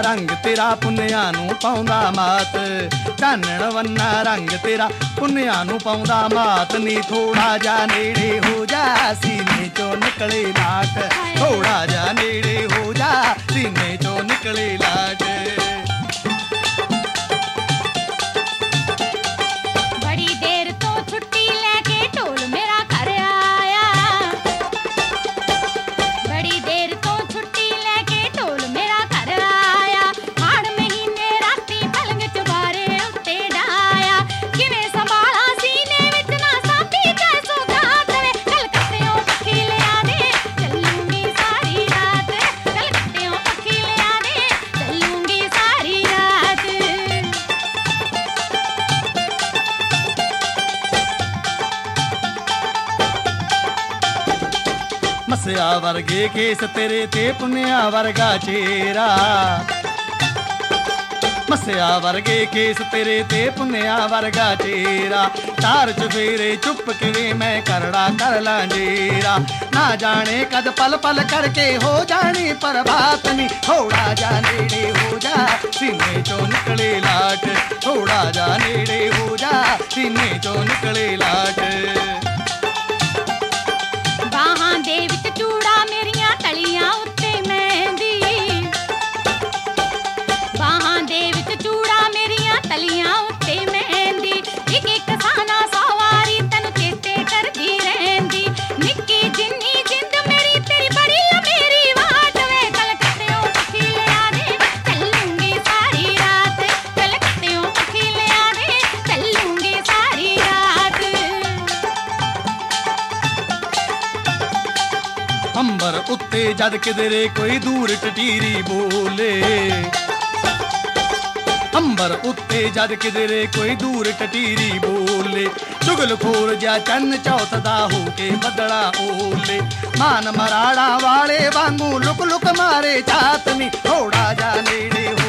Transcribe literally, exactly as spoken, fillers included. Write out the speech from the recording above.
ਰੰਗ ਤੇਰਾ ਪੁੰਨਿਆਂ ਨੂੰ ਪਾਉਂਦਾ ਮਾਤ, ਚਾਨਣ ਵੰਨਾ ਰੰਗ ਤੇਰਾ ਪੁੰਨਿਆਂ ਨੂੰ ਪਾਉਂਦਾ ਮਾਤ ਨੀ। ਥੋੜਾ ਜਾ ਨੇੜੇ ਹੋ ਜਾ ਸੀਨੇ ਚੋਂ ਨਿਕਲੇ ਲਾਟ, ਥੋੜਾ ਜਾ ਨੇੜੇ ਹੋ ਜਾ ਸੀਨੇ ਚੋਂ ਨਿਕਲੇ ਲਾਟ। ਬੜੀ ਦੇਰ ਤੋਂ ਛੁੱਟੀ ਲੈ ਕੇ ਢੋਲ ਮੇਰਾ ਘਰ ਆਇਆ, ਬੜੀ ਦੇਰ ਤੋਂ ਛੁੱਟੀ ਲੈ ਕੇ ਢੋਲ ਮੇਰਾ ਘਰ ਆਇਆ। ਹਾੜ ਮਹੀਨੇ ਰਾਤੀ ਪਲੰਗ ਚੁਬਾਰੇ ਉੱਤੇ ਡਾਇਆ, ਕਿਵੇਂ ਸੰਭਾਲਾਂ ਸੀਨੇ ਵਿੱਚ ਨਾ ਸਾਂਭੀ ਜੈ ਸੁਗਾਤ ਵੇ। ਕਲਕੱਤਿਓਂ ਪੱਖੀ ਲਿਆ ਦੇ ਚੱਲੂੰਗੀ ਸਾਰੀ ਰਾਤ, ਕਲਕੱਤਿਓਂ ਪੱਖੀ ਲਿਆ ਦੇ ਚੱਲੂੰਗੀ ਸਾਰੀ ਰਾਤ। ਮਸਿਆ ਵਰਗੇ ਕੇਸ ਤੇਰੇ ਤੇ ਪੁੰਨਿਆ ਵਰਗਾ ਚਿਹਰਾ, ਮਸਿਆ ਵਰਗੇ ਕੇਸ ਤੇਰੇ ਤੇ ਪੁੰਨਿਆ ਵਰਗਾ ਚਿਹਰਾ। ਚਾਰ ਚੁਫੇਰੇ ਚੁੱਪ ਕਿਵੇਂ ਮੈਂ ਕਰੜਾ ਕਰ ਲਾਂ ਜੇਰਾ, ਨਾ ਜਾਣੇ ਕਦ ਪਲ ਪਲ ਕਰਕੇ ਹੋ ਜਾਣੀ ਪ੍ਰਭਾਤ ਨੀ। ਥੋੜਾ ਜਾ ਨੇੜੇ ਹੋ ਜਾ ਸੀਨੇ ਚੋਂ ਨਿਕਲੇ ਲਾਟ, ਥੋੜਾ ਜਾ ਨੇੜੇ ਹੋ ਜਾ ਸੀਨੇ ਚੋਂ ਨਿਕਲੇ ਲਾਟ। ਬਾਹਾਂ ਦੇ ਵਿੱਚ ਚੂੜਾ ਮੇਰੀਆਂ ਤਲੀਆਂ ਉੱਤੇ ਮਹਿੰਦੀ, ਬਾਹਾਂ ਦੇ ਵਿੱਚ ਚੂੜਾ ਮੇਰੀਆਂ ਤਲੀਆਂ ਉੱਤੇ ਮਹਿੰਦੀ। ਇੱਕ ਇੱਕ ਸਾਨਾ ਸਵਾਰੀ ਤੈਨੂੰ ਚੇਤੇ ਕਰਦੀ ਰਹਿੰਦੀ, ਨਿੱਕੀ ਜਿੰਨੀ ਜਿੰਦ ਮੇਰੀ ਤੇਰੀ ਬੜੀ ਮੇਰੀ ਵਾਟ ਵੇ। ਕਲਕੱਤਿਓਂ ਪੱਖੀ ਲਿਆ ਦੇ ਚੱਲੂੰਗੀ ਸਾਰੀ ਰਾਤ, ਕਲਕੱਤਿਓਂ ਪੱਖੀ ਲਿਆ ਦੇ ਚੱਲੂੰਗੀ ਸਾਰੀ ਰਾਤ। ਅੰਬਰ ਉੱਤੇ ਜਦ ਕਿਧਰੇ ਕੋਈ ਦੂਰ ਟਟੀਰੀ ਬੋਲੇ, ਅੰਬਰ ਉੱਤੇ ਜਦ ਕਿਧਰੇ ਕੋਈ ਦੂਰ ਟਟੀਰੀ ਬੋਲੇ। ਚੁਗਲਖੋਰ ਜਿਹਾ ਚੰਨ ਚੌਥ ਦਾ ਹੋ ਕੇ ਬੱਦਲਾ ਓਲੇ, ਮਾਨ ਮਰਾੜਾ ਵਾਲੇ ਵਾਂਗੂ ਲੁਕ ਲੁਕ ਮਾਰੇ ਝਾਤ ਨੀ। ਥੋੜਾ ਜਾ ਨੇੜੇ ਹੋ